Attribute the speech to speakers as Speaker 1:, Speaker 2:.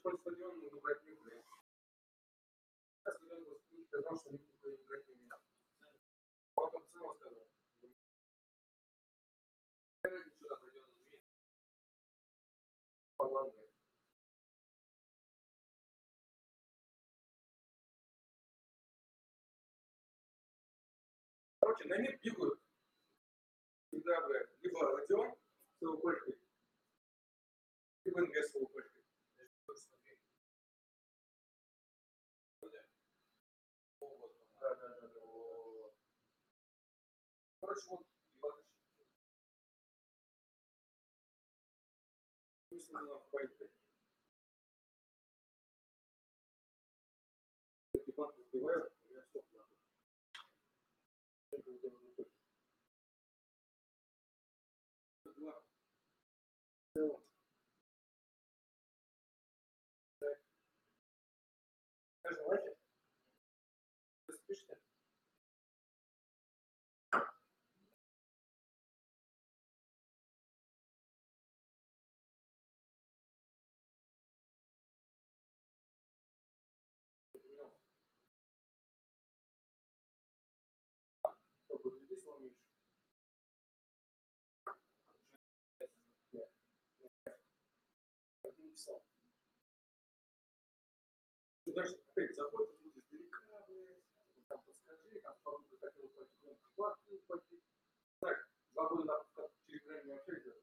Speaker 1: хоть стадион не брать не будет. Сейчас, когда он сказал, что никто не брать не умеет. Потом снова сказал. Сюда придет змея. Половина. Короче, на них бегают. Всегда, блядь, либо Родион с его пышкой, либо инвест с его пышкой. Да. Короче, вот, смысл не надо пойти. Ебать, разбивают, у меня стоп нахуй. Скажи, Вася, ты спишь-то? Чтобы людей сломишь. Ты даже опять заходишь, люди издалека, блядь, там подскажи, там подруга хотела пойти, так, 2 года через время не общались,